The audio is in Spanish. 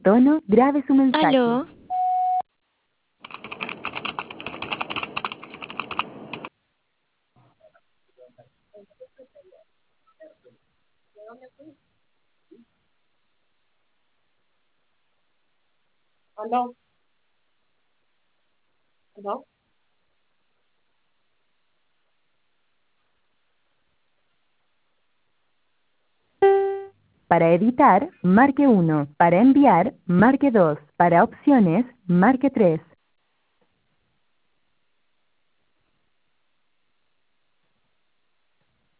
tono, grabe su mensaje. Aló, Aló, aló. Para editar, marque 1. Para enviar, marque 2. Para opciones, marque 3.